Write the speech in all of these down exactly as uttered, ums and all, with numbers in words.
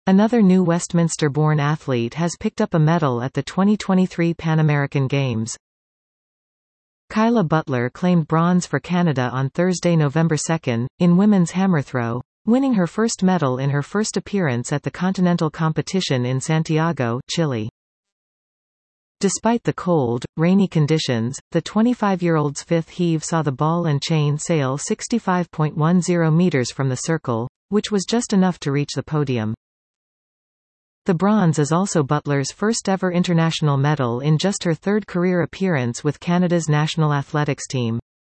Another new Westminster-born athlete has picked up a medal at the twenty twenty-three Pan American Games. Kyla Butler claimed bronze for Canada on Thursday, November second, in women's hammer throw, winning her first medal in her first appearance at the continental competition in Santiago, Chile. Despite the cold, rainy conditions, the twenty-five-year-old's fifth heave saw the ball and chain sail sixty-five point one zero meters from the circle, which was just enough to reach the podium. The bronze is also Butler's first-ever international medal in just her third career appearance with Canada's national athletics team.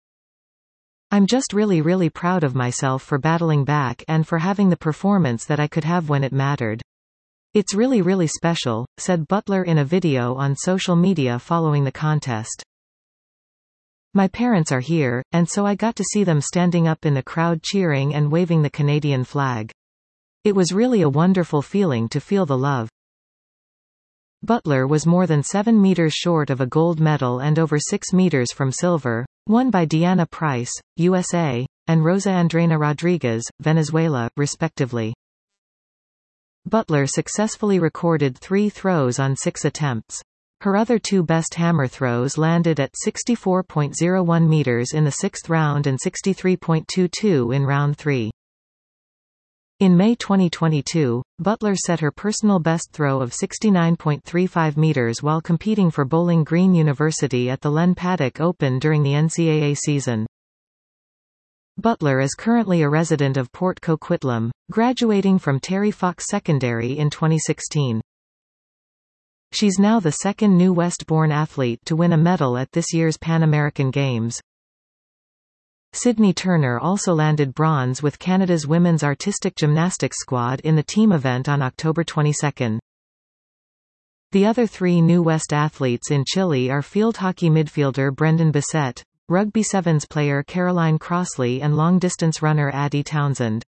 "I'm just really really proud of myself for battling back and for having the performance that I could have when it mattered. It's really really special," said Butler in a video on social media following the contest. "My parents are here, and so I got to see them standing up in the crowd cheering and waving the Canadian flag. It was really a wonderful feeling to feel the love." Butler was more than seven meters short of a gold medal and over six meters from silver, won by Deanna Price, U S A, and Rosa Andreina Rodriguez, Venezuela, respectively. Butler successfully recorded three throws on six attempts. Her other two best hammer throws landed at sixty-four point zero one meters in the sixth round and sixty-three point two two in round three. In May twenty twenty-two, Butler set her personal best throw of sixty-nine point three five meters while competing for Bowling Green University at the Len Paddock Open during the N C double A season. Butler is currently a resident of Port Coquitlam, graduating from Terry Fox Secondary in twenty sixteen. She's now the second new West-born athlete to win a medal at this year's Pan American Games. Sydney Turner also landed bronze with Canada's women's artistic gymnastics squad in the team event on October twenty-second. The other three new West athletes in Chile are field hockey midfielder Brendan Bissett, rugby sevens player Caroline Crossley and long-distance runner Addie Townsend.